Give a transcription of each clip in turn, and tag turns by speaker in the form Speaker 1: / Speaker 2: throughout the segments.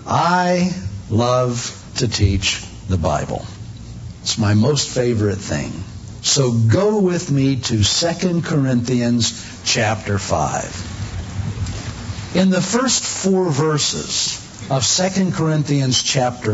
Speaker 1: I love to teach the Bible. It's my most favorite thing. So go with me to 2 Corinthians chapter 5. In the first 4 verses of 2 Corinthians chapter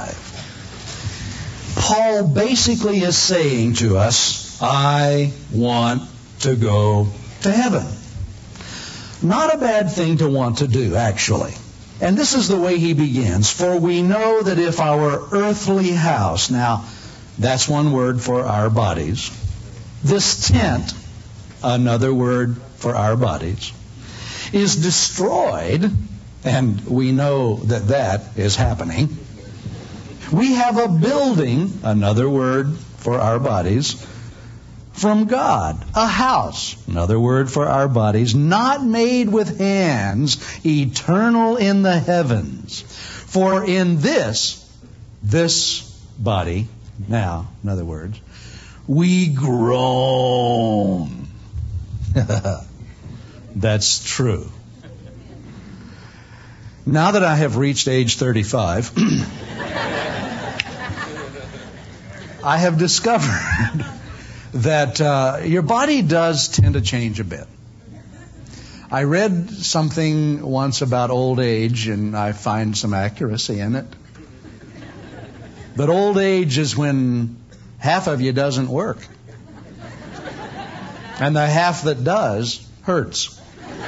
Speaker 1: 5, Paul basically is saying to us, I want to go to heaven. Not a bad thing to want to do, actually. And this is the way he begins. For we know that if our earthly house, now that's one word for our bodies, this tent, another word for our bodies, is destroyed, and we know that that is happening. We have a building, another word for our bodies, from God, a house, another word for our bodies, not made with hands, eternal in the heavens. For in this body, now, in other words, we groan. That's true. Now that I have reached age 35, I have discovered that your body does tend to change a bit. I read something once about old age, and I find some accuracy in it. But old age is when half of you doesn't work. And the half that does hurts.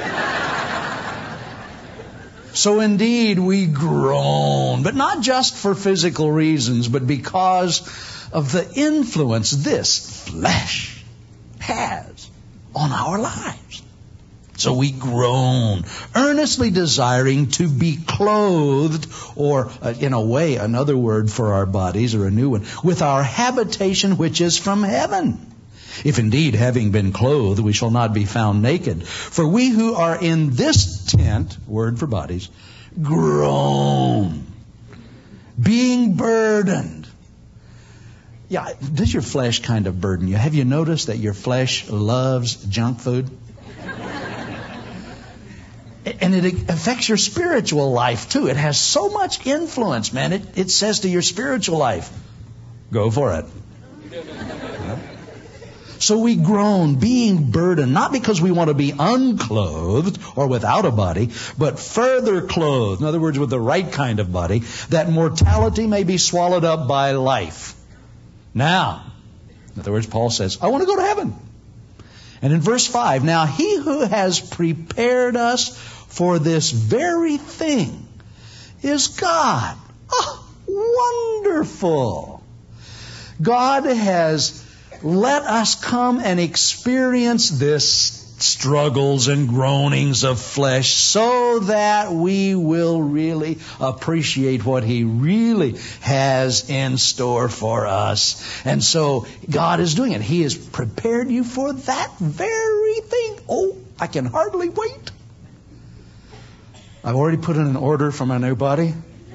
Speaker 1: So indeed we groan, but not just for physical reasons, but because of the influence this flesh has on our lives. So we groan, earnestly desiring to be clothed, or in a way, another word for our bodies, or a new one, with our habitation which is from heaven. If indeed, having been clothed, we shall not be found naked. For we who are in this tent, word for bodies, groan, being burdened. Yeah, does your flesh kind of burden you? Have you noticed that your flesh loves junk food? And it affects your spiritual life, too. It has so much influence, man. It says to your spiritual life, go for it. So we groan, being burdened, not because we want to be unclothed or without a body, but further clothed, in other words, with the right kind of body, that mortality may be swallowed up by life. Now, in other words, Paul says, I want to go to heaven. And in verse 5, now he who has prepared us for this very thing is God. Oh, wonderful. God has let us come and experience this struggles and groanings of flesh so that we will really appreciate what He really has in store for us. And so God is doing it. He has prepared you for that very thing. Oh, I can hardly wait. I've already put in an order for my new body.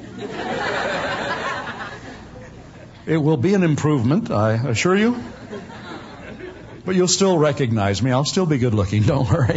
Speaker 1: It will be an improvement, I assure you. But you'll still recognize me. I'll still be good looking. Don't worry.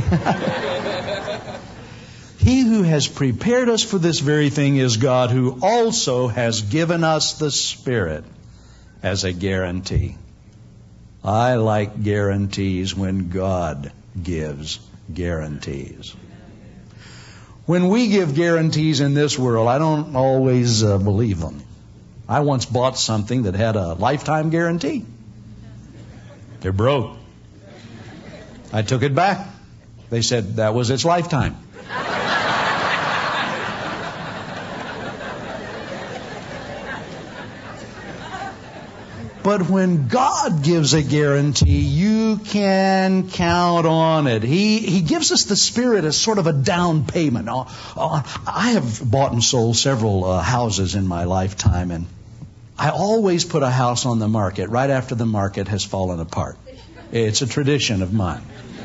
Speaker 1: He who has prepared us for this very thing is God, who also has given us the Spirit as a guarantee. I like guarantees when God gives guarantees. When we give guarantees in this world, I don't always believe them. I once bought something that had a lifetime guarantee. They're broke. I took it back. They said that was its lifetime. But when God gives a guarantee, you can count on it. He gives us the Spirit as sort of a down payment. I have bought and sold several houses in my lifetime, and I always put a house on the market right after the market has fallen apart. It's a tradition of mine.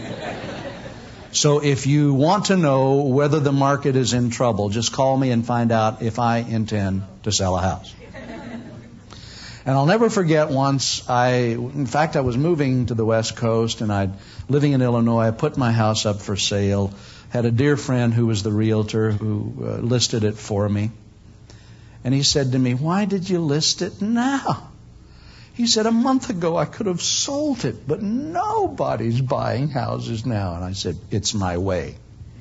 Speaker 1: So if you want to know whether the market is in trouble, just call me and find out if I intend to sell a house. And I'll never forget once I was moving to the West Coast, and living in Illinois. I put my house up for sale. Had a dear friend who was the realtor who listed it for me. And he said to me, "Why did you list it now?" He said, "A month ago I could have sold it, but nobody's buying houses now." And I said, "It's my way."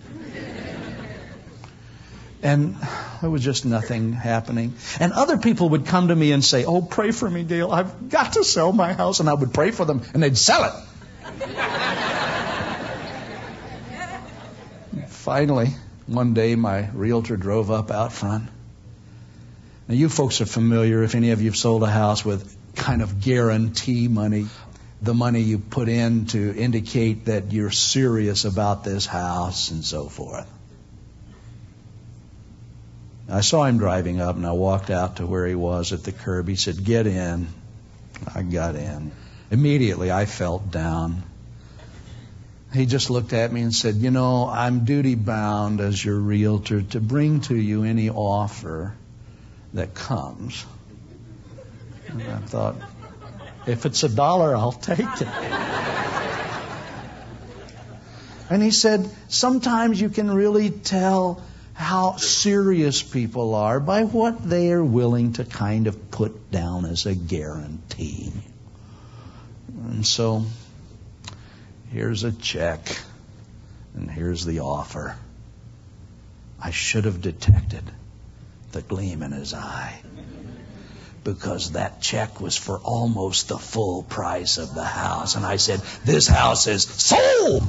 Speaker 1: And there was just nothing happening. And other people would come to me and say, "Oh, pray for me, Dale. I've got to sell my house." And I would pray for them, and they'd sell it. Finally, one day my realtor drove up out front. Now, you folks are familiar, if any of you have sold a house, with kind of guarantee money, the money you put in to indicate that you're serious about this house and so forth. I saw him driving up, and I walked out to where he was at the curb. He said, "Get in." I got in. Immediately, I felt down. He just looked at me and said, "You know, I'm duty-bound as your realtor to bring to you any offer that comes." And I thought, if it's $1, I'll take it. And he said, "Sometimes you can really tell how serious people are by what they are willing to kind of put down as a guarantee." And so, here's a check, and here's the offer. I should have detected the gleam in his eye, because that check was for almost the full price of the house. And I said, "This house is sold!"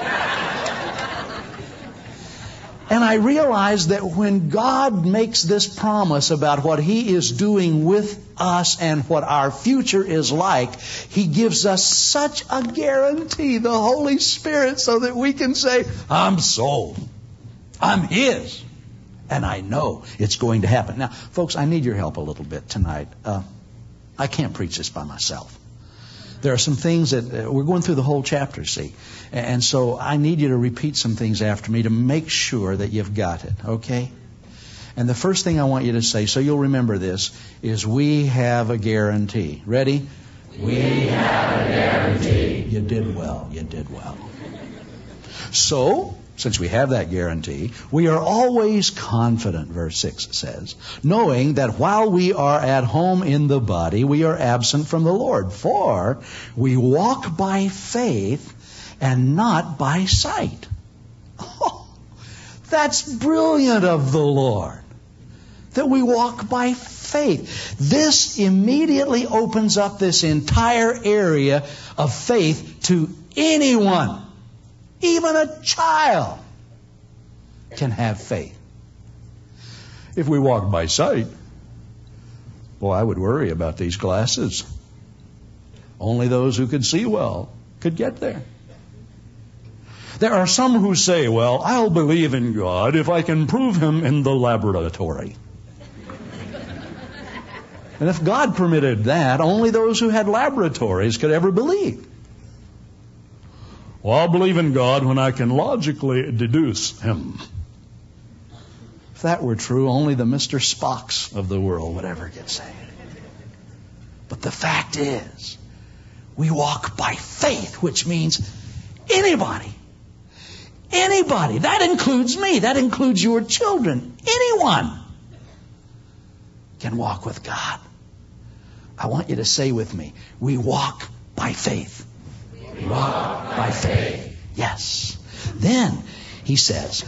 Speaker 1: And I realized that when God makes this promise about what He is doing with us and what our future is like, He gives us such a guarantee, the Holy Spirit, so that we can say, "I'm sold. I'm His. And I know it's going to happen." Now, folks, I need your help a little bit tonight. I can't preach this by myself. There are some things that we're going through the whole chapter, see. And so I need you to repeat some things after me to make sure that you've got it, okay? And the first thing I want you to say, so you'll remember this, is we have a guarantee. Ready? We have a guarantee. You did well. You did well. So, since we have that guarantee, we are always confident, verse 6 says, knowing that while we are at home in the body, we are absent from the Lord. For we walk by faith and not by sight. Oh, that's brilliant of the Lord, that we walk by faith. This immediately opens up this entire area of faith to anyone. Even a child can have faith. If we walk by sight, well, I would worry about these glasses. Only those who could see well could get there. There are some who say, "Well, I'll believe in God if I can prove Him in the laboratory." And if God permitted that, only those who had laboratories could ever believe. "Well, I'll believe in God when I can logically deduce Him." If that were true, only the Mr. Spocks of the world would ever get saved. But the fact is, we walk by faith, which means anybody. Anybody. That includes me. That includes your children. Anyone can walk with God. I want you to say with me, we walk by faith. We walk by faith. Yes. Then he says,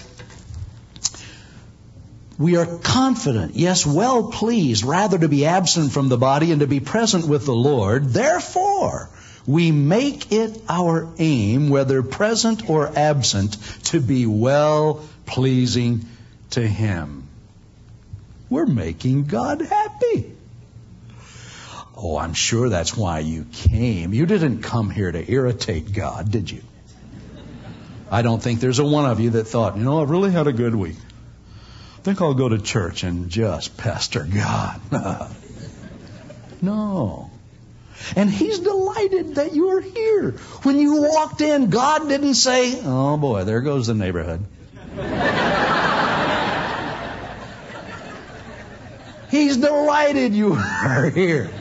Speaker 1: we are confident, yes, well pleased, rather to be absent from the body and to be present with the Lord. Therefore, we make it our aim, whether present or absent, to be well pleasing to Him. We're making God happy. Oh, I'm sure that's why you came. You didn't come here to irritate God, did you? I don't think there's a one of you that thought, you know, I've really had a good week. I think I'll go to church and just pester God. No. And He's delighted that you're here. When you walked in, God didn't say, "Oh boy, there goes the neighborhood." He's delighted you are here.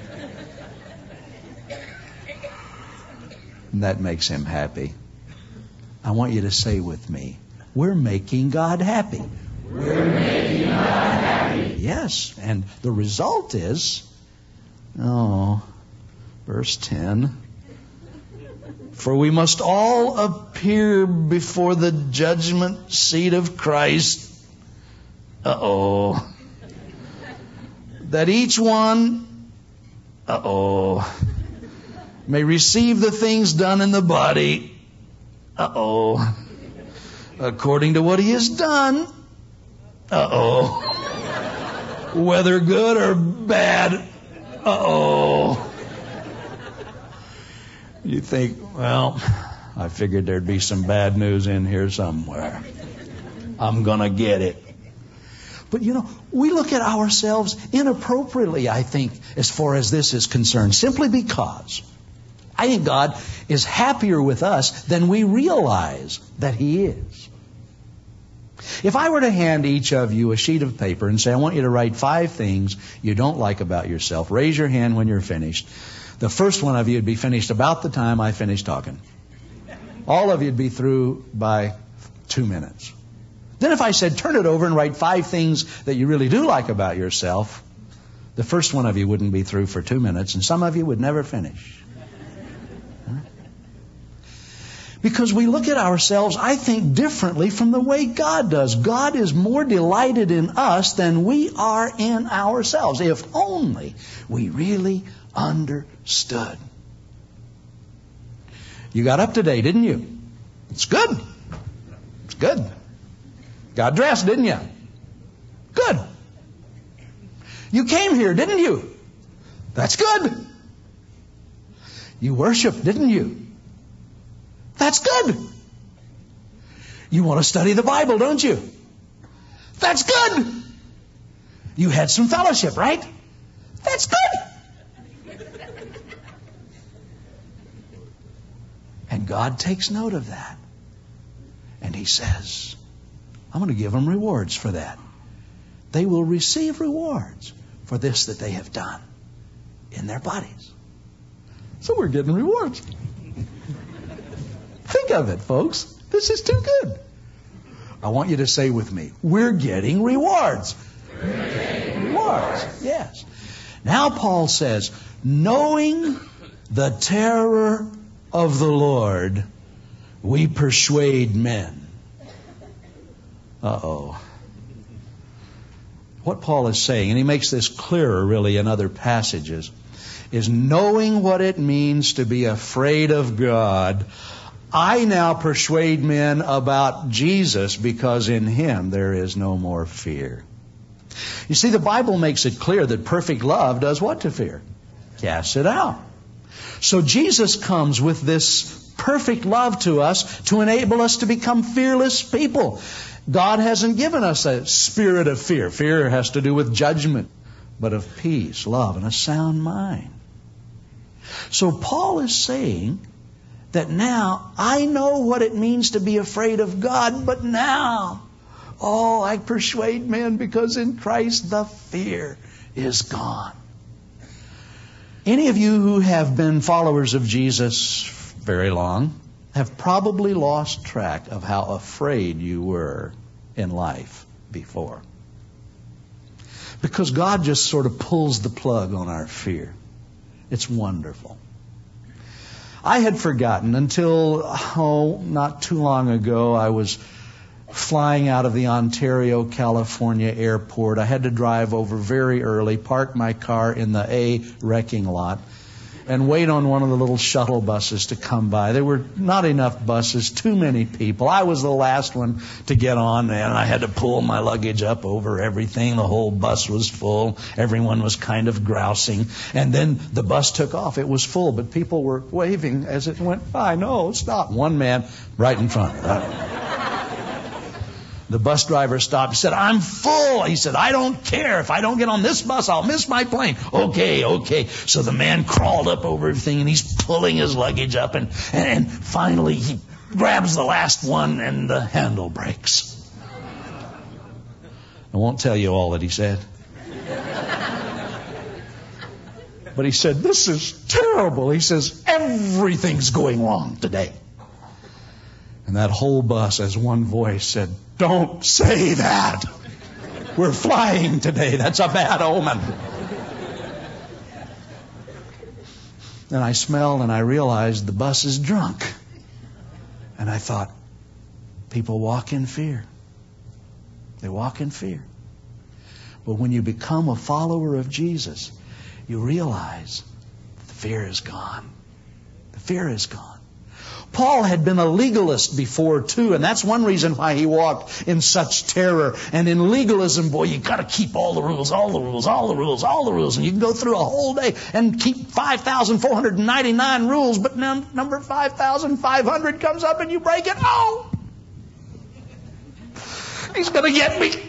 Speaker 1: And that makes Him happy. I want you to say with me, we're making God happy. We're making God happy. Yes. Yes, and the result is, verse 10, for we must all appear before the judgment seat of Christ. That each one, may receive the things done in the body, according to what he has done, whether good or bad, You think, well, I figured there'd be some bad news in here somewhere. I'm gonna get it. But we look at ourselves inappropriately, I think, as far as this is concerned, simply because I think God is happier with us than we realize that He is. If I were to hand each of you a sheet of paper and say, I want you to write 5 things you don't like about yourself, raise your hand when you're finished. The first one of you would be finished about the time I finish talking. All of you would be through by 2 minutes. Then if I said, turn it over and write 5 things that you really do like about yourself, the first one of you wouldn't be through for 2 minutes, and some of you would never finish. Because we look at ourselves, I think, differently from the way God does. God is more delighted in us than we are in ourselves. If only we really understood. You got up today, didn't you? It's good. It's good. Got dressed, didn't you? Good. You came here, didn't you? That's good. You worshiped, didn't you? That's good. You want to study the Bible, don't you? That's good. You had some fellowship, right? That's good. And God takes note of that. And He says, I'm going to give them rewards for that. They will receive rewards for this that they have done in their bodies. So we're getting rewards. Think of it, folks. This is too good. I want you to say with me, we're getting rewards. We're getting rewards. Yes. Now Paul says, knowing the terror of the Lord, we persuade men. What Paul is saying, and he makes this clearer really in other passages, is knowing what it means to be afraid of God, I now persuade men about Jesus because in Him there is no more fear. You see, the Bible makes it clear that perfect love does what to fear? Casts it out. So Jesus comes with this perfect love to us to enable us to become fearless people. God hasn't given us a spirit of fear. Fear has to do with judgment, but of peace, love, and a sound mind. So Paul is saying that now I know what it means to be afraid of God, but now, I persuade men because in Christ the fear is gone. Any of you who have been followers of Jesus very long have probably lost track of how afraid you were in life before. Because God just sort of pulls the plug on our fear. It's wonderful. I had forgotten until, not too long ago, I was flying out of the Ontario, California airport. I had to drive over very early, park my car in the A wrecking lot, and wait on one of the little shuttle buses to come by. There were not enough buses, too many people. I was the last one to get on, and I had to pull my luggage up over everything. The whole bus was full. Everyone was kind of grousing. And then the bus took off. It was full, but people were waving as it went by. No, stop. One man right in front. The bus driver stopped and said, I'm full. He said, I don't care. If I don't get on this bus, I'll miss my plane. Okay. So the man crawled up over everything, and he's pulling his luggage up, and finally he grabs the last one, and the handle breaks. I won't tell you all that he said. But he said, this is terrible. He says, everything's going wrong today. And that whole bus, as one voice, said, don't say that. We're flying today. That's a bad omen. And I smelled and I realized the bus is drunk. And I thought, people walk in fear. They walk in fear. But when you become a follower of Jesus, you realize the fear is gone. The fear is gone. Paul had been a legalist before too, and that's one reason why he walked in such terror. And in legalism, boy, you got to keep all the rules, all the rules, all the rules, all the rules. And you can go through a whole day and keep 5,499 rules, but number 5,500 comes up and you break it. Oh! He's going to get me.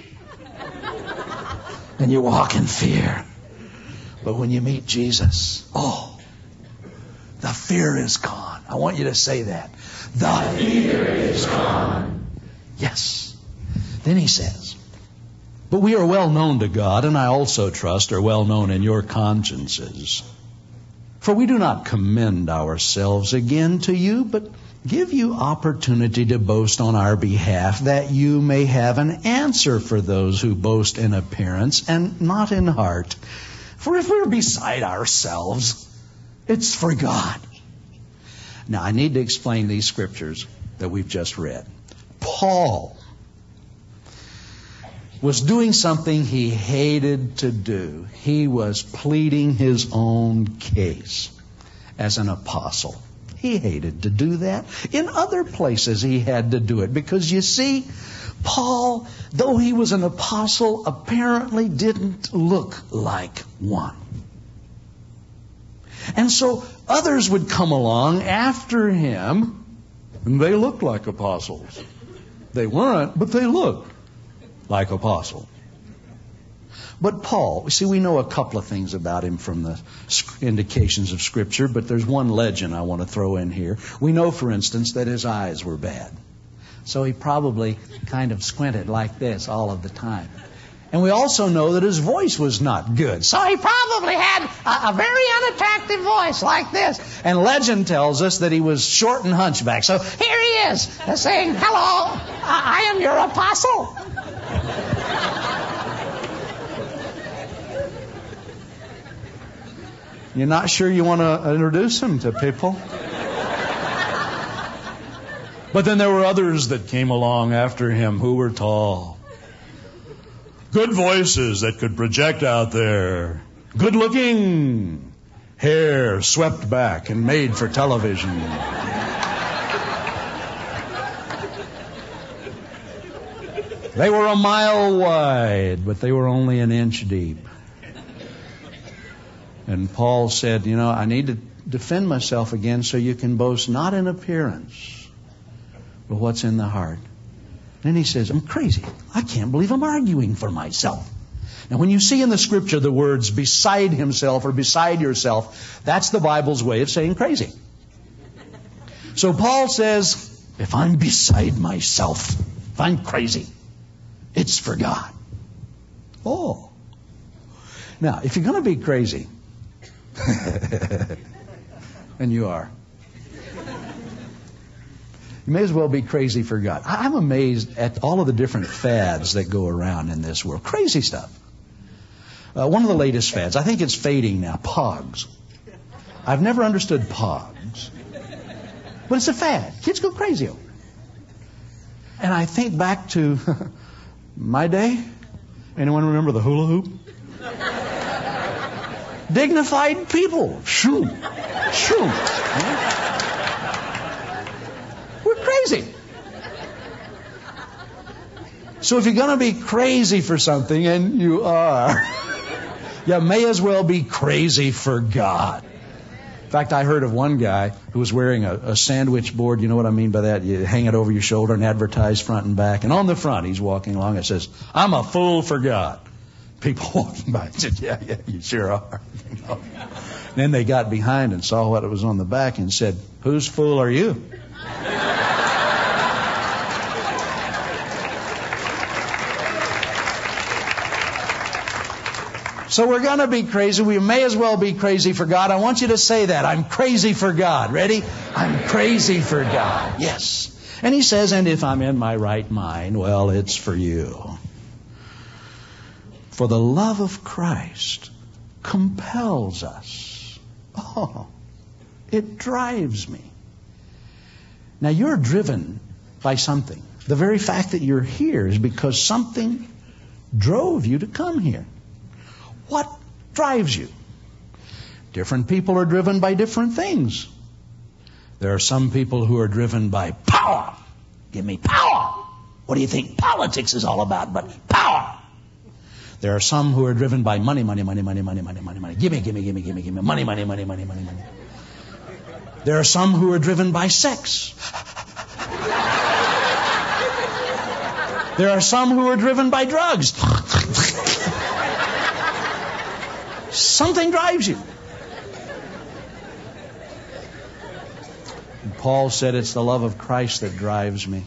Speaker 1: And you walk in fear. But when you meet Jesus, the fear is gone. I want you to say that. The fear is gone. Yes. Then he says, but we are well known to God, and I also trust are well known in your consciences. For we do not commend ourselves again to you, but give you opportunity to boast on our behalf, that you may have an answer for those who boast in appearance and not in heart. For if we're beside ourselves, it's for God. Now, I need to explain these scriptures that we've just read. Paul was doing something he hated to do. He was pleading his own case as an apostle. He hated to do that. In other places he had to do it because, you see, Paul, though he was an apostle, apparently didn't look like one. And so others would come along after him, and they looked like apostles. They weren't, but they looked like apostles. But Paul, see, we know a couple of things about him from the indications of Scripture, but there's one legend I want to throw in here. We know, for instance, that his eyes were bad. So he probably kind of squinted like this all of the time. And we also know that his voice was not good. So he probably had a very unattractive voice like this. And legend tells us that he was short and hunchback. So here he is saying, hello, I am your apostle. You're not sure you want to introduce him to people? But then there were others that came along after him who were tall. Good voices that could project out there. Good looking. Hair swept back and made for television. They were a mile wide, but they were only an inch deep. And Paul said, I need to defend myself again so you can boast not in appearance, but what's in the heart. Then he says, I'm crazy. I can't believe I'm arguing for myself. Now, when you see in the Scripture the words beside himself or beside yourself, that's the Bible's way of saying crazy. So Paul says, if I'm beside myself, if I'm crazy, it's for God. Oh. Now, if you're going to be crazy, and you are, you may as well be crazy for God. I'm amazed at all of the different fads that go around in this world. Crazy stuff. One of the latest fads, I think it's fading now, Pogs. I've never understood Pogs. But it's a fad. Kids go crazy over it. And I think back to my day. Anyone remember the hula hoop? Dignified people. Shoo. Shoo. We're crazy. So if you're going to be crazy for something, and you are, you may as well be crazy for God. In fact, I heard of one guy who was wearing a sandwich board. You know what I mean by that? You hang it over your shoulder and advertise front and back. And on the front, he's walking along. It says, I'm a fool for God. People walking by said, yeah, you sure are. Then they got behind and saw what it was on the back and said, whose fool are you? So we're going to be crazy. We may as well be crazy for God. I want you to say that. I'm crazy for God. Ready? I'm crazy for God. Yes. And he says, and if I'm in my right mind, well, it's for you. For the love of Christ compels us. Oh, it drives me. Now you're driven by something. The very fact that you're here is because something drove you to come here. What drives you? Different people are driven by different things. There are some people who are driven by power. Give me power. What do you think politics is all about but power? There are some who are driven by money, money, money, money, money, money, money, money. Give me, give me, give me, give me, give me. Money, money, money, money, money, money. There are some who are driven by sex. There are some who are driven by drugs. Something drives you. And Paul said it's the love of Christ that drives me.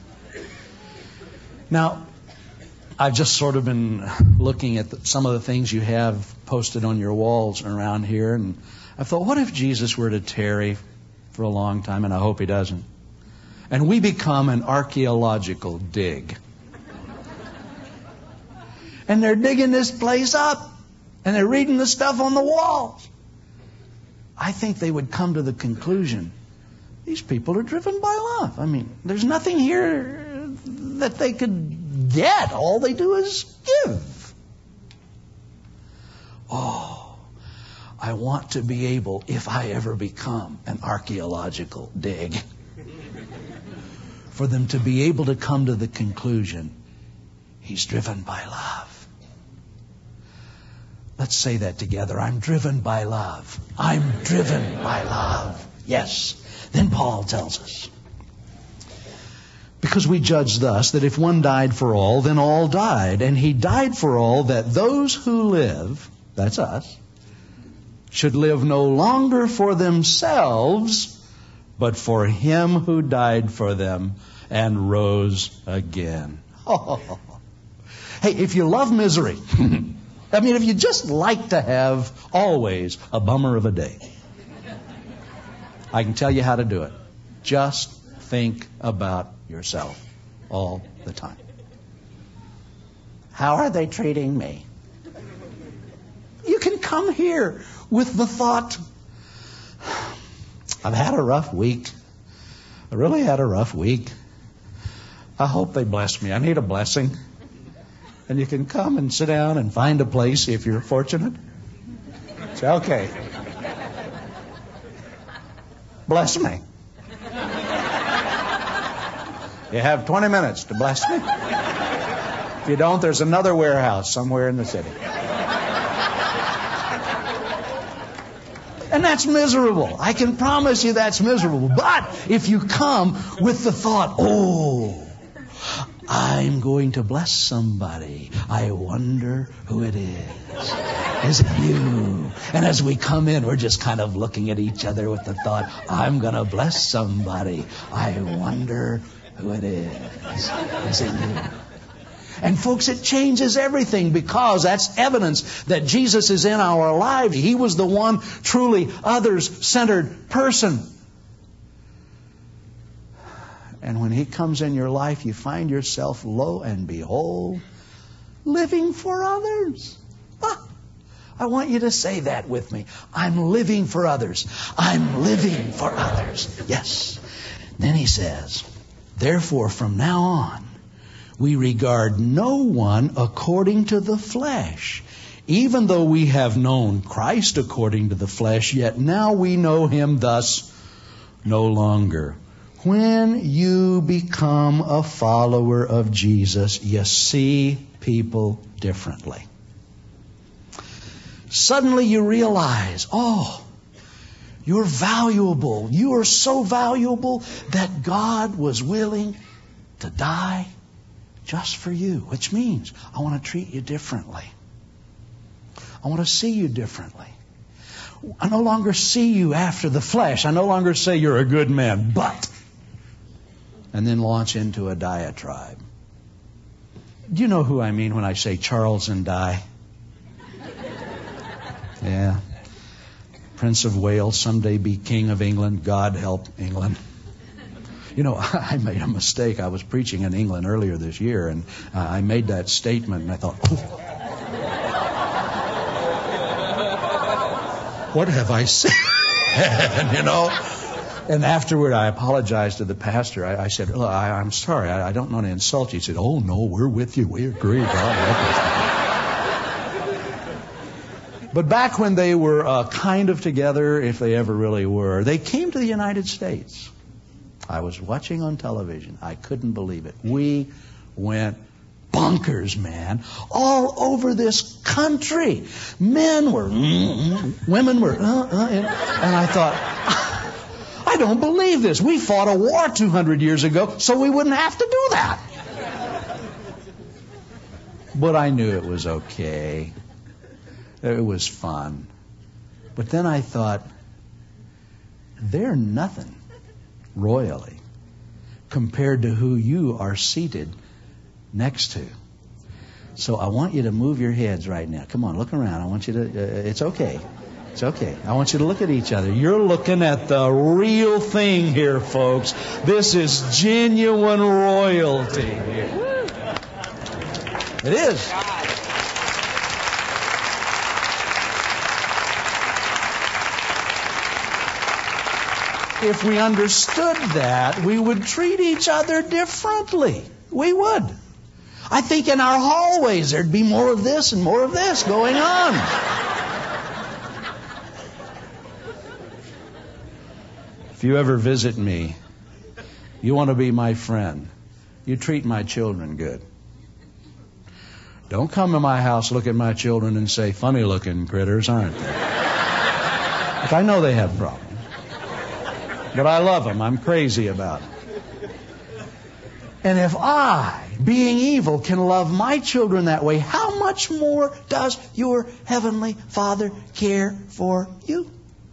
Speaker 1: Now, I've just sort of been looking at some of the things you have posted on your walls around here, and I thought, what if Jesus were to tarry for a long time, and I hope He doesn't, and we become an archaeological dig? And they're digging this place up, and they're reading the stuff on the walls. I think they would come to the conclusion, these people are driven by love. I mean, there's nothing here that they could get. All they do is give. Oh, I want to be able, if I ever become an archaeological dig, for them to be able to come to the conclusion, He's driven by love. Let's say that together. I'm driven by love. I'm driven by love. Yes. Then Paul tells us, because we judge thus, that if one died for all, then all died. And He died for all, that those who live, that's us, should live no longer for themselves, but for Him who died for them and rose again. Oh. Hey, if you love misery, I mean, if you just like to have always a bummer of a day, I can tell you how to do it. Just think about yourself all the time. How are they treating me? You can come here with the thought, I've had a rough week. I really had a rough week. I hope they bless me. I need a blessing. And you can come and sit down and find a place if you're fortunate. Say, okay. Bless me. You have 20 minutes to bless me. If you don't, there's another warehouse somewhere in the city. And that's miserable. I can promise you that's miserable. But if you come with the thought, oh, I'm going to bless somebody. I wonder who it is. Is it you? And as we come in, we're just kind of looking at each other with the thought, I'm going to bless somebody. I wonder who it is. Is it you? And folks, it changes everything, because that's evidence that Jesus is in our lives. He was the one truly others-centered person. And when He comes in your life, you find yourself, lo and behold, living for others. I want you to say that with me. I'm living for others. I'm living for others. Yes. Then He says, therefore, from now on, we regard no one according to the flesh. Even though we have known Christ according to the flesh, yet now we know Him thus no longer. When you become a follower of Jesus, you see people differently. Suddenly you realize, oh, you're valuable. You are so valuable that God was willing to die just for you, which means I want to treat you differently. I want to see you differently. I no longer see you after the flesh. I no longer say you're a good man, but... and then launch into a diatribe. Do you know who I mean when I say Charles and Di? Yeah. Prince of Wales, someday be King of England. God help England. You know, I made a mistake. I was preaching in England earlier this year, and I made that statement, and I thought, oh. What have I said? You know? And afterward, I apologized to the pastor. I said, "Look, I'm sorry. I don't want to insult you." He said, "Oh, no, we're with you. We agree. But back when they were kind of together, if they ever really were, they came to the United States. I was watching on television. I couldn't believe it. We went bonkers, man, all over this country. Men were, women were, and I thought, I don't believe this. We fought a war 200 years ago, so we wouldn't have to do that. But I knew it was okay. It was fun. But then I thought, they're nothing royally compared to who you are seated next to. So I want you to move your heads right now. Come on, look around. I want you to, it's okay. It's okay. I want you to look at each other. You're looking at the real thing here, folks. This is genuine royalty here. It is. If we understood that, we would treat each other differently. We would. I think in our hallways there'd be more of this and more of this going on. If you ever visit me, you want to be my friend, you treat my children good. Don't come to my house, look at my children, and say, funny looking critters, aren't they? Like, I know they have problems. But I love them. I'm crazy about them. And if I, being evil, can love my children that way, how much more does your Heavenly Father care for you?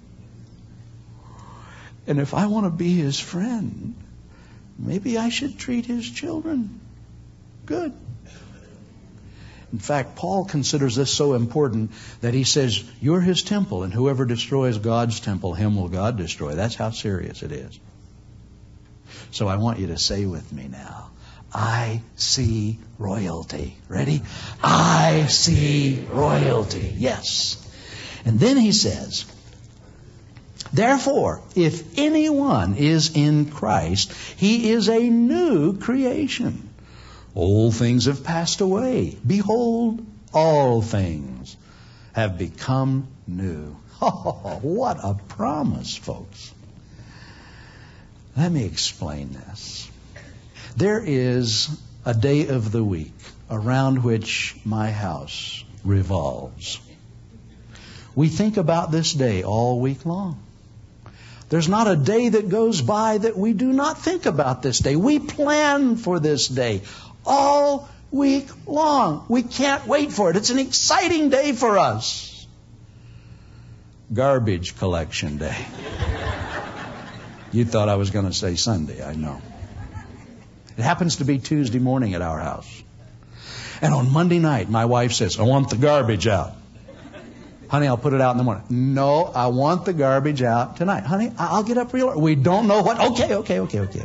Speaker 1: And if I want to be His friend, maybe I should treat His children good. In fact, Paul considers this so important that he says, you're His temple, and whoever destroys God's temple, him will God destroy. That's how serious it is. So I want you to say with me now, I see royalty. Ready? I see royalty. Yes. And then he says, therefore, if anyone is in Christ, he is a new creation. Old things have passed away. Behold, all things have become new. Oh, what a promise, folks. Let me explain this. There is a day of the week around which my house revolves. We think about this day all week long. There's not a day that goes by that we do not think about this day. We plan for this day all week long. We can't wait for it. It's an exciting day for us. Garbage collection day. You thought I was going to say Sunday, I know. It happens to be Tuesday morning at our house. And on Monday night, my wife says, I want the garbage out. Honey, I'll put it out in the morning. No, I want the garbage out tonight. Honey, I'll get up real early. We don't know what. Okay.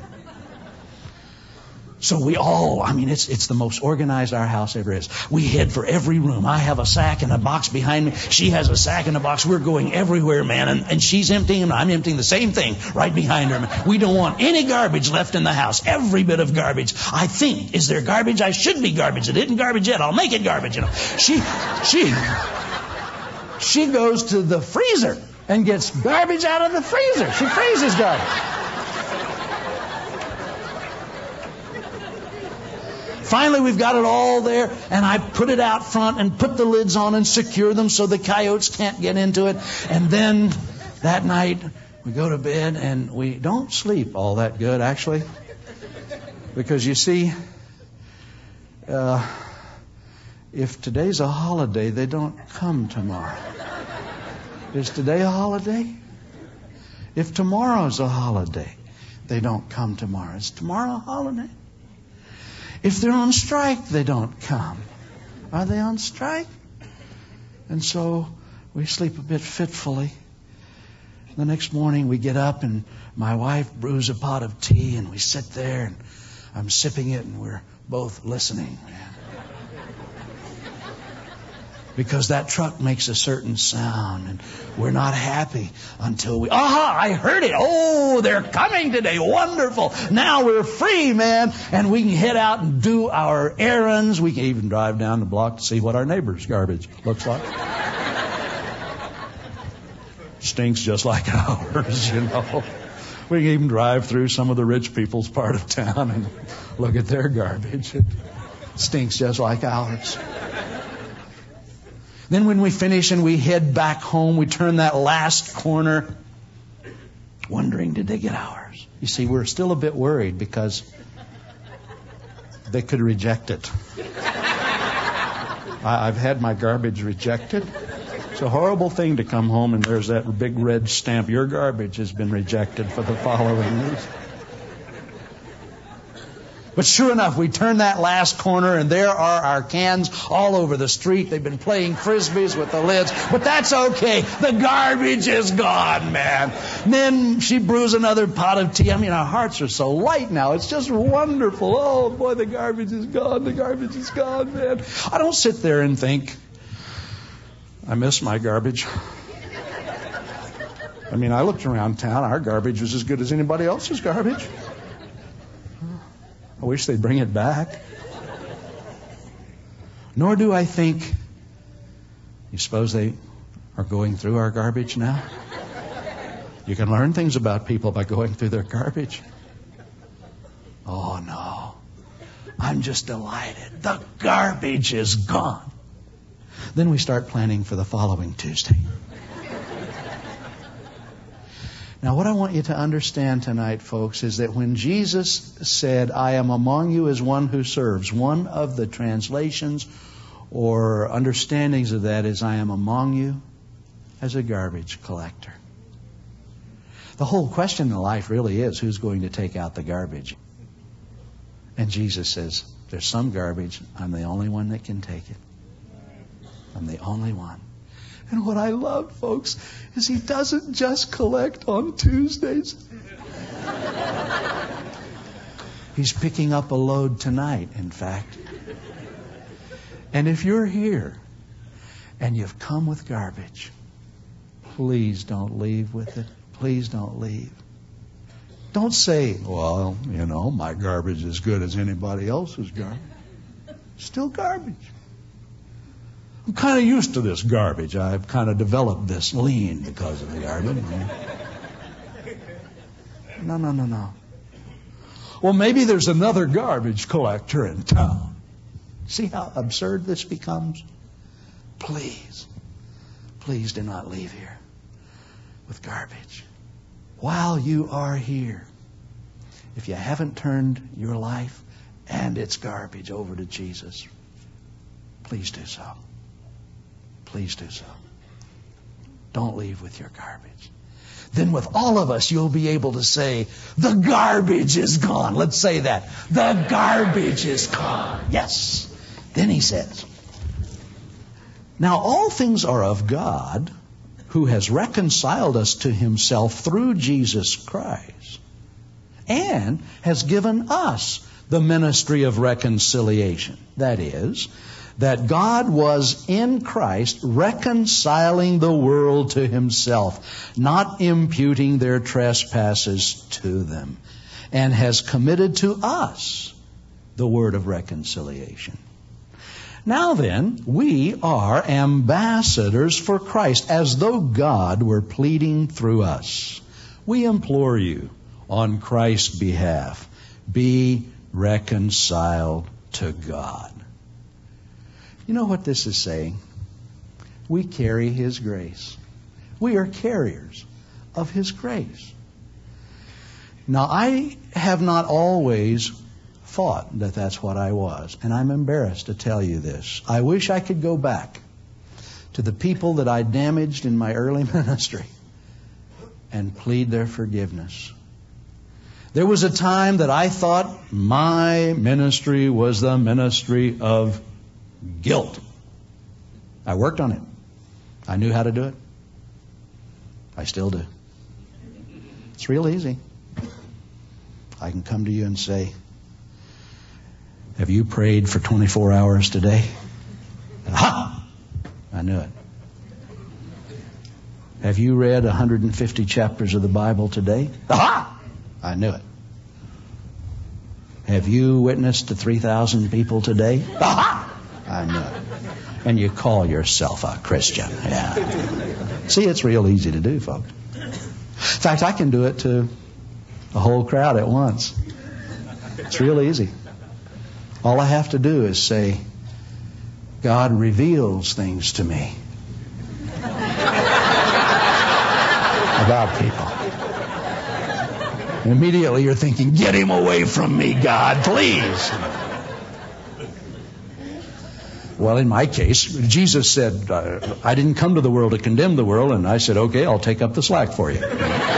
Speaker 1: So we all, it's the most organized our house ever is. We head for every room. I have a sack and a box behind me. She has a sack and a box. We're going everywhere, man. And she's emptying and I'm emptying the same thing right behind her. Man. We don't want any garbage left in the house. Every bit of garbage. I think, is there garbage? I should be garbage. It isn't garbage yet. I'll make it garbage, She goes to the freezer and gets garbage out of the freezer. She freezes garbage. Finally, we've got it all there, and I put it out front and put the lids on and secure them so the coyotes can't get into it. And then that night, we go to bed, and we don't sleep all that good, actually. Because you see, if today's a holiday, they don't come tomorrow. Is today a holiday? If tomorrow's a holiday, they don't come tomorrow. Is tomorrow a holiday? If they're on strike, they don't come. Are they on strike? And so we sleep a bit fitfully. The next morning we get up and my wife brews a pot of tea and we sit there and I'm sipping it and we're both listening. Because that truck makes a certain sound, and we're not happy until we, I heard it. Oh, they're coming today. Wonderful. Now we're free, man. And we can head out and do our errands. We can even drive down the block to see what our neighbor's garbage looks like. Stinks just like ours, you know. We can even drive through some of the rich people's part of town and look at their garbage. It stinks just like ours. Then when we finish and we head back home, we turn that last corner, wondering, did they get ours? You see, we're still a bit worried because they could reject it. I've had my garbage rejected. It's a horrible thing to come home and there's that big red stamp. Your garbage has been rejected for the following week. But sure enough, we turn that last corner and there are our cans all over the street. They've been playing frisbees with the lids, but that's okay. The garbage is gone, man. And then she brews another pot of tea. I mean, our hearts are so light now. It's just wonderful. Oh, boy, the garbage is gone. The garbage is gone, man. I don't sit there and think, I miss my garbage. I mean, I looked around town. Our garbage was as good as anybody else's garbage. I wish they'd bring it back. Nor do I think, you suppose they are going through our garbage now? You can learn things about people by going through their garbage. Oh, no. I'm just delighted. The garbage is gone. Then we start planning for the following Tuesday. Now, what I want you to understand tonight, folks, is that when Jesus said, I am among you as one who serves, one of the translations or understandings of that is, I am among you as a garbage collector. The whole question in life really is, who's going to take out the garbage? And Jesus says, there's some garbage. I'm the only one that can take it. I'm the only one. And what I love, folks, is He doesn't just collect on Tuesdays. He's picking up a load tonight, in fact. And if you're here and you've come with garbage, please don't leave with it. Please don't leave. Don't say, well, you know, my garbage is as good as anybody else's garbage. Still garbage. I'm kind of used to this garbage. I've kind of developed this lean because of the garbage. No. Well, maybe there's another garbage collector in town. See how absurd this becomes? Please do not leave here with garbage. While you are here, if you haven't turned your life and its garbage over to Jesus, please do so. Please do so. Don't leave with your garbage. Then with all of us, you'll be able to say, the garbage is gone. Let's say that. The garbage is gone. Yes. Then He says, now all things are of God, who has reconciled us to Himself through Jesus Christ, and has given us the ministry of reconciliation. That is, that God was in Christ reconciling the world to Himself, not imputing their trespasses to them, and has committed to us the word of reconciliation. Now then, we are ambassadors for Christ, as though God were pleading through us. We implore you, on Christ's behalf, be reconciled to God. You know what this is saying? We carry His grace. We are carriers of His grace. Now, I have not always thought that that's what I was, and I'm embarrassed to tell you this. I wish I could go back to the people that I damaged in my early ministry and plead their forgiveness. There was a time that I thought my ministry was the ministry of guilt. I worked on it. I knew how to do it. I still do. It's real easy. I can come to you and say, have you prayed for 24 hours today? Aha! knew it. Have you read 150 chapters of the Bible today? Aha! I knew it. Have you witnessed to 3,000 people today? Aha! I knew it. And you call yourself a Christian. Yeah. See, it's real easy to do, folks. In fact, I can do it to a whole crowd at once. It's real easy. All I have to do is say, God reveals things to me about people. And immediately you're thinking, get him away from me, God, please. Well, in my case, Jesus said, I didn't come to the world to condemn the world, and I said, okay, I'll take up the slack for you.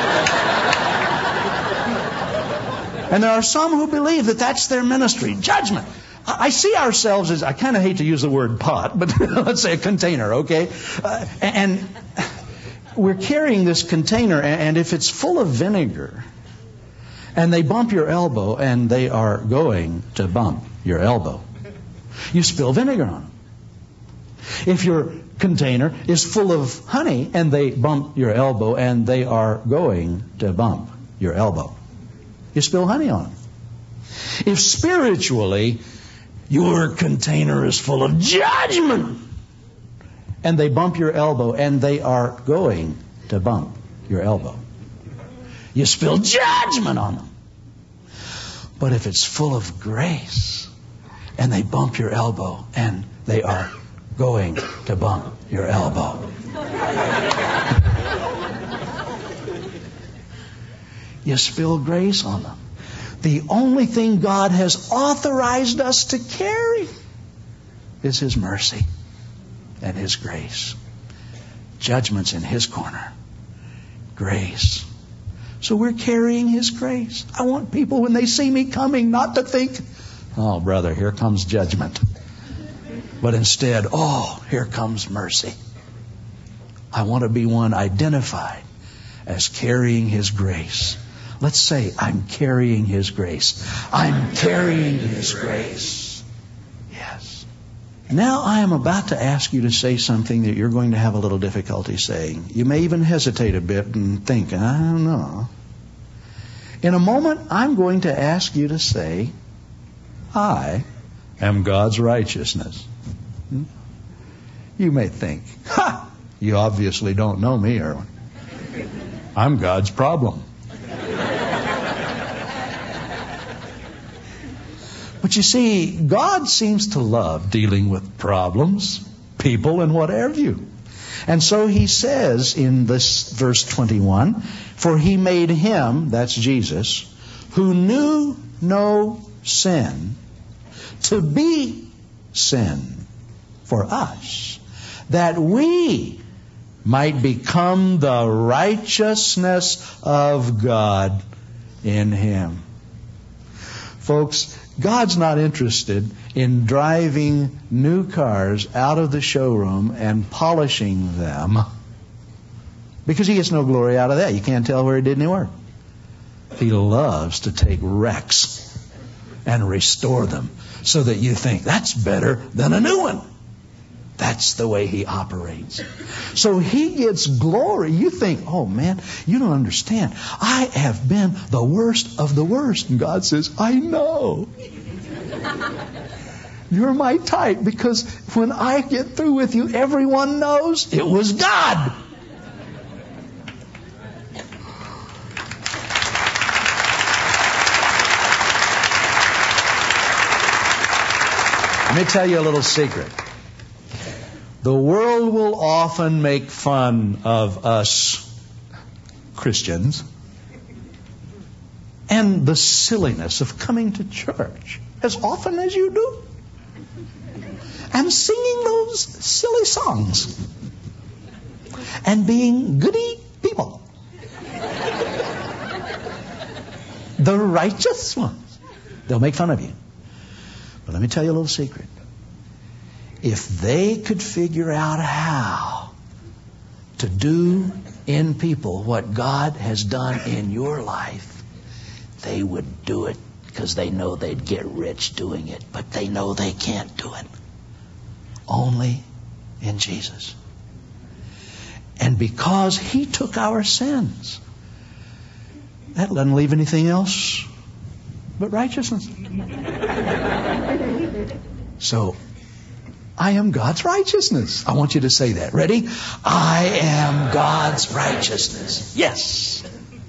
Speaker 1: And there are some who believe that that's their ministry, judgment. I see ourselves as, I kind of hate to use the word pot, but let's say a container, okay? And we're carrying this container, and if it's full of vinegar, and they bump your elbow, and they are going to bump your elbow, you spill vinegar on them. If your container is full of honey and they bump your elbow and they are going to bump your elbow, you spill honey on them. If spiritually your container is full of judgment and they bump your elbow and they are going to bump your elbow, you spill judgment on them. But if it's full of grace and they bump your elbow and they are going to bump your elbow, you spill grace on them. The only thing God has authorized us to carry is His mercy and His grace. Judgment's in His corner. Grace. So we're carrying His grace. I want people, when they see me coming, not to think, oh, brother, here comes judgment. But instead, oh, here comes mercy. I want to be one identified as carrying His grace. Let's say, I'm carrying His grace. I'm carrying His grace. Yes. Now I am about to ask you to say something that you're going to have a little difficulty saying. You may even hesitate a bit and think, I don't know. In a moment, I'm going to ask you to say, I am God's righteousness. You may think, you obviously don't know me, Erwin. I'm God's problem. But you see, God seems to love dealing with problems, people, and what have you. And so He says in this verse 21, for He made Him, that's Jesus, who knew no sin, to be sin for us, that we might become the righteousness of God in Him. Folks, God's not interested in driving new cars out of the showroom and polishing them, because He gets no glory out of that. You can't tell where He did any work. He loves to take wrecks and restore them so that you think, that's better than a new one. That's the way He operates. So He gets glory. You think, oh man, you don't understand. I have been the worst of the worst. And God says, I know. You're my type, because when I get through with you, everyone knows it was God. Let me tell you a little secret. The world will often make fun of us Christians and the silliness of coming to church as often as you do and singing those silly songs and being goody people. The righteous ones. They'll make fun of you. But let me tell you a little secret. If they could figure out how to do in people what God has done in your life, they would do it, because they know they'd get rich doing it. But they know they can't do it. Only in Jesus. And because He took our sins, that doesn't leave anything else but righteousness. So, I am God's righteousness. I want you to say that. Ready? I am God's righteousness. Yes.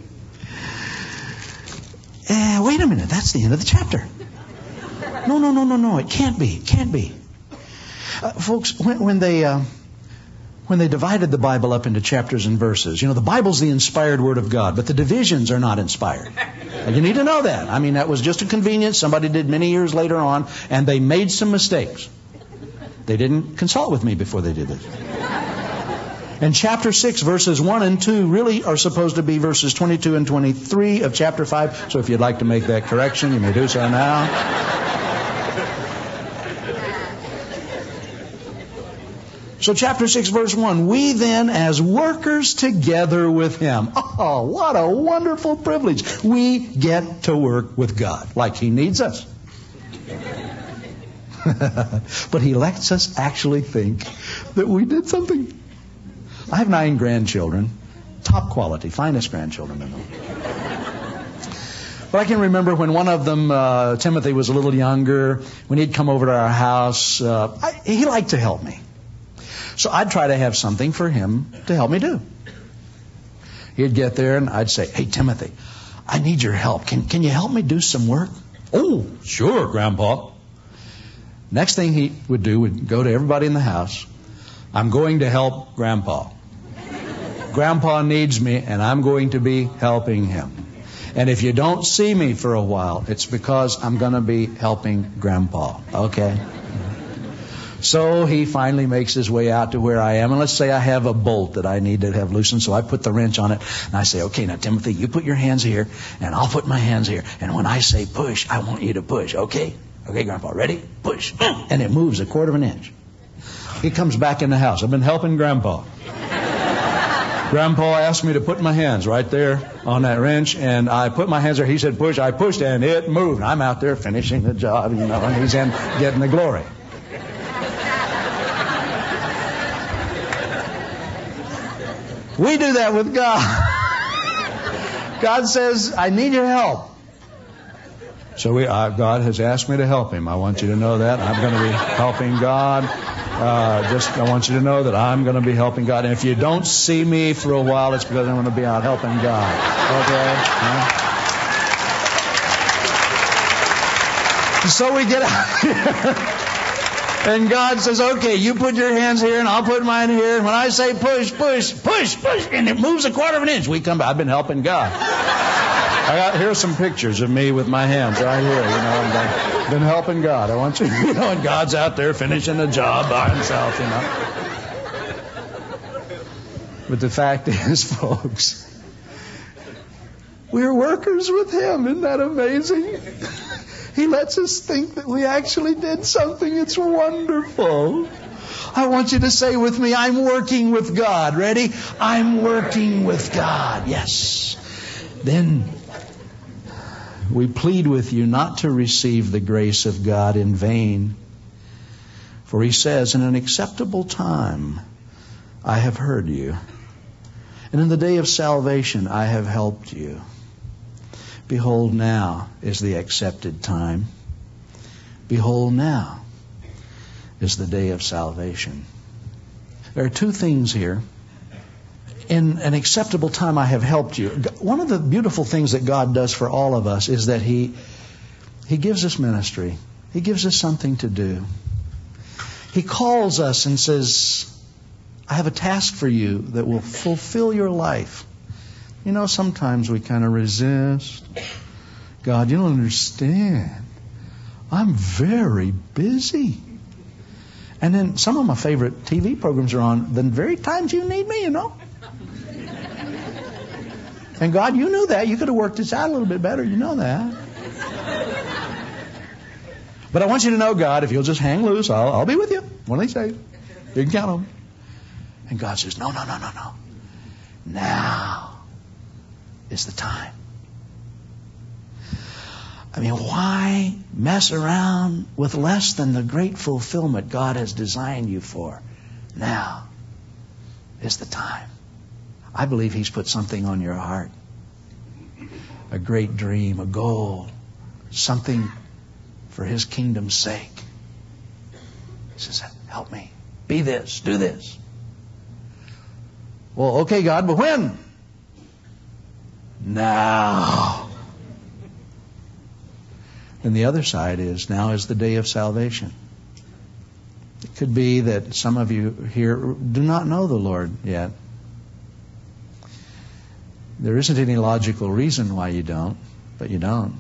Speaker 1: Wait a minute. That's the end of the chapter. No. It can't be. It can't be. Folks, when they divided the Bible up into chapters and verses, the Bible's the inspired Word of God, but the divisions are not inspired. And you need to know that. I mean, that was just a convenience. Somebody did many years later on, and they made some mistakes. They didn't consult with me before they did this. And chapter 6, verses 1 and 2 really are supposed to be verses 22 and 23 of chapter 5. So if you'd like to make that correction, you may do so now. So chapter 6, verse 1, we then as workers together with Him. Oh, what a wonderful privilege. We get to work with God like He needs us. But He lets us actually think that we did something. I have 9 grandchildren, top quality, finest grandchildren in them. But I can remember when one of them, Timothy, was a little younger, when he'd come over to our house, he liked to help me. So I'd try to have something for him to help me do. He'd get there and I'd say, hey, Timothy, I need your help. Can you help me do some work? Oh, sure, Grandpa. Next thing he would do would go to everybody in the house. I'm going to help Grandpa. Grandpa needs me and I'm going to be helping him. And if you don't see me for a while, it's because I'm going to be helping Grandpa. Okay? So he finally makes his way out to where I am. And let's say I have a bolt that I need to have loosened. So I put the wrench on it. And I say, okay, now, Timothy, you put your hands here. And I'll put my hands here. And when I say push, I want you to push. Okay? Okay, Grandpa, ready? Push. And it moves 1/4 of an inch. He comes back in the house. I've been helping Grandpa. Grandpa asked me to put my hands right there on that wrench. And I put my hands there. He said push. I pushed and it moved. I'm out there finishing the job, and he's in getting the glory. We do that with God. God says, I need your help. So God has asked me to help Him. I want you to know that. I'm going to be helping God. I want you to know that I'm going to be helping God. And if you don't see me for a while, it's because I'm going to be out helping God. Okay? So we get out here. And God says, okay, you put your hands here and I'll put mine here. And when I say push, push, push, push, and it moves 1/4 of an inch, we come back. I've been helping God. Here's some pictures of me with my hands right here. I've been helping God. I want you, and God's out there finishing the job by Himself, But the fact is, folks, we're workers with Him. Isn't that amazing? He lets us think that we actually did something. It's wonderful. I want you to say with me, I'm working with God. Ready? I'm working with God. Yes. Then we plead with you not to receive the grace of God in vain. For He says, in an acceptable time I have heard you. And in the day of salvation I have helped you. Behold, now is the accepted time. Behold, now is the day of salvation. There are 2 things here. In an acceptable time I have helped you. One of the beautiful things that God does for all of us is that He gives us ministry. He gives us something to do. He calls us and says, I have a task for you that will fulfill your life. Sometimes we kind of resist. God, you don't understand. I'm very busy. And then some of my favorite TV programs are on the very times you need me, And God, you knew that. You could have worked this out a little bit better. You know that. But I want you to know, God, if you'll just hang loose, I'll be with you when they say. You can count on me. And God says, no. Now is the time. Why mess around with less than the great fulfillment God has designed you for? Now is the time. I believe He's put something on your heart. A great dream, a goal, something for His kingdom's sake. He says, help me. Be this, do this. Well, okay, God, but when? Now. And the other side is, now is the day of salvation. It could be that some of you here do not know the Lord yet. There isn't any logical reason why you don't, but you don't.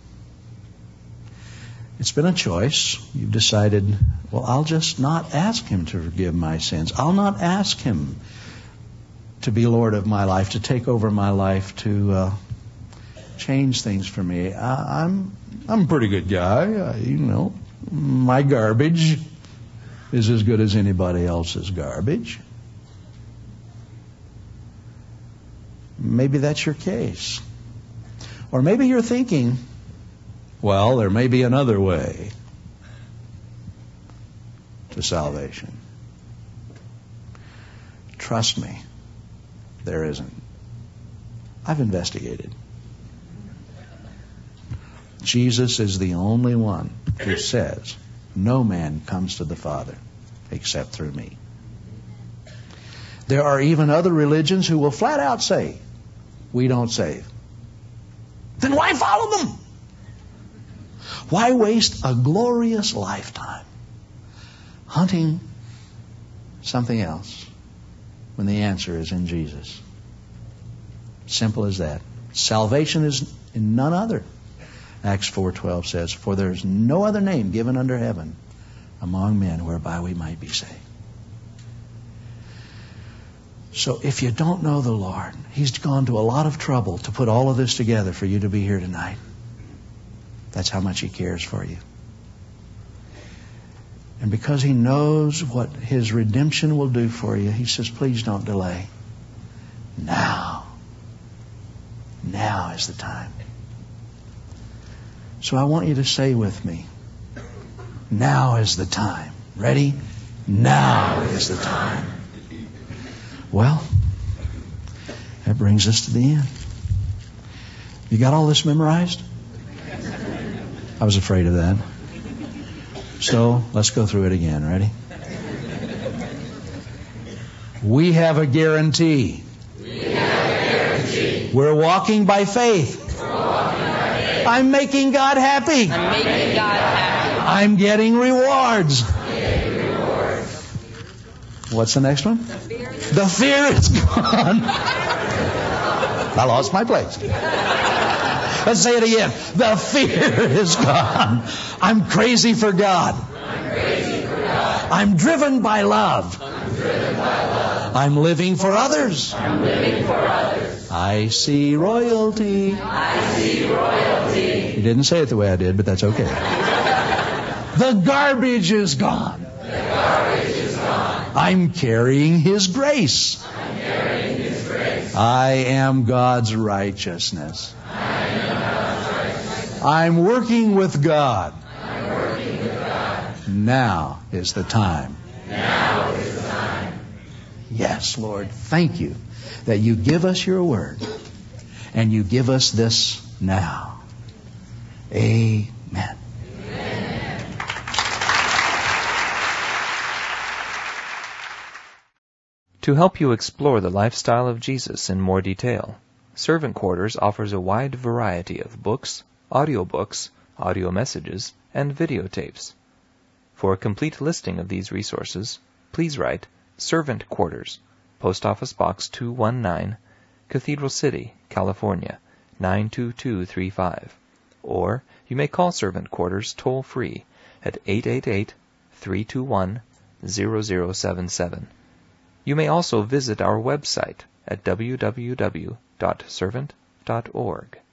Speaker 1: It's been a choice. You've decided, well, I'll just not ask Him to forgive my sins. I'll not ask Him to be Lord of my life, to take over my life, to change things for me. I'm a pretty good guy. My garbage is as good as anybody else's garbage. Maybe that's your case. Or maybe you're thinking, well, there may be another way to salvation. Trust me, there isn't. I've investigated. Jesus is the only one who says, no man comes to the Father except through me. There are even other religions who will flat out say, we don't save. Then why follow them? Why waste a glorious lifetime hunting something else when the answer is in Jesus? Simple as that. Salvation is in none other. Acts 4:12 says, for there is no other name given under heaven among men whereby we might be saved. So if you don't know the Lord, He's gone to a lot of trouble to put all of this together for you to be here tonight. That's how much He cares for you. And because He knows what His redemption will do for you, He says, please don't delay. Now is the time. So I want you to say with me, now is the time. Ready? Now is the time. Well, that brings us to the end. You got all this memorized? I was afraid of that. So let's go through it again. Ready? We have a guarantee. We're walking by faith. I'm making God happy. I'm getting rewards. What's the next one? The fear is gone. I lost my place. Let's say it again. The fear is gone. I'm crazy for God. I'm driven by love. I'm living for others. I see royalty. You didn't say it the way I did, but that's okay. The garbage is gone. I'm carrying His grace. I am God's righteousness. I'm working with God. Now is the time. Yes, Lord, thank you that you give us your word and you give us this now. Amen.
Speaker 2: To help you explore the lifestyle of Jesus in more detail, Servant Quarters offers a wide variety of books, audiobooks, audio messages, and videotapes. For a complete listing of these resources, please write Servant Quarters, Post Office Box 219, Cathedral City, California, 92235. Or you may call Servant Quarters toll-free at 888-321-0077. You may also visit our website at www.servant.org.